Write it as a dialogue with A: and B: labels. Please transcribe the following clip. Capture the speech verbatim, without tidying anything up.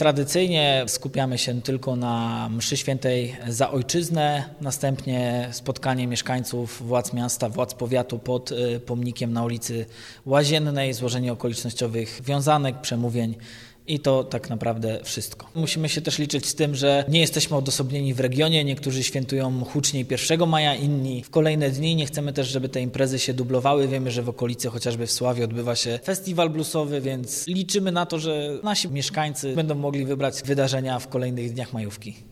A: Tradycyjnie skupiamy się tylko na mszy świętej za ojczyznę, następnie spotkanie mieszkańców, władz miasta, władz powiatu pod pomnikiem na ulicy Łaziennej, złożenie okolicznościowych wiązanek, przemówień. I to tak naprawdę wszystko. Musimy się też liczyć z tym, że nie jesteśmy odosobnieni w regionie. Niektórzy świętują huczniej pierwszego maja, inni w kolejne dni. Nie chcemy też, żeby te imprezy się dublowały. Wiemy, że w okolicy, chociażby w Sławie, odbywa się festiwal bluesowy, więc liczymy na to, że nasi mieszkańcy będą mogli wybrać wydarzenia w kolejnych dniach majówki.